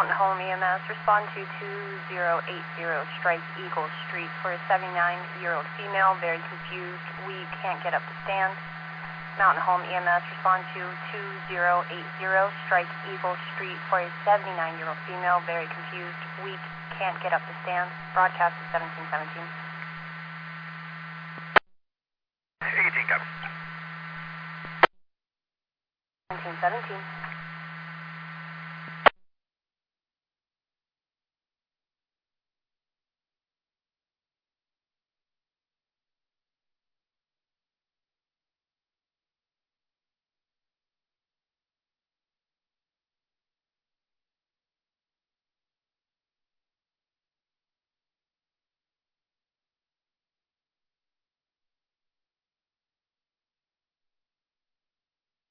Mountain Home EMS, respond to 2080 Strike Eagle Street for a 79-year-old female, very confused, weak, can't get up the stairs. Mountain Home EMS, respond to 2080 Strike Eagle Street for a 79-year-old female, very confused, weak, can't get up the stairs. Broadcast is 1717. 18, copy. 1717.